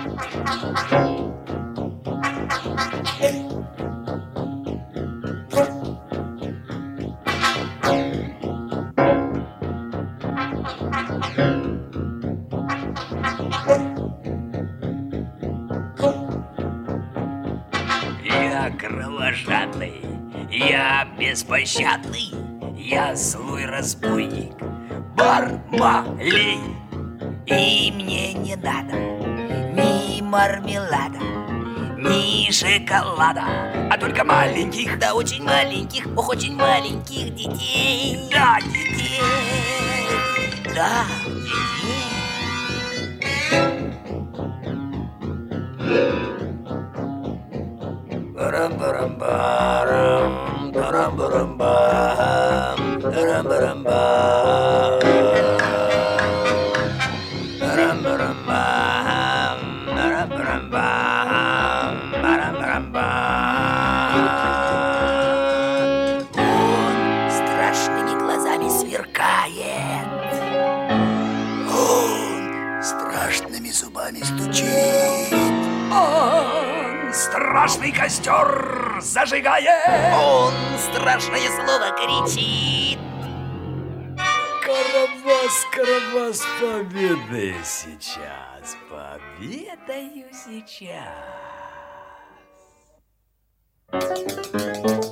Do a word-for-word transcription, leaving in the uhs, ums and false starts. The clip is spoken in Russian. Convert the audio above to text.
Я кровожадный, я беспощадный, я злой разбойник, Бармалей. И мне не надо ни мармелада, ни шоколада, а только маленьких, да очень маленьких, ох, очень маленьких детей. Да, детей, да, детей. Барам-барам-барам, барам-барам-бам, барам-барам-бам, барам-барам-бам, барам-барам-бам, барам-барам-бам. Он страшными глазами сверкает, он страшными зубами стучит, он страшный костер зажигает, он страшное слово кричит. Карабас, Карабас, победаю сейчас, победаю сейчас.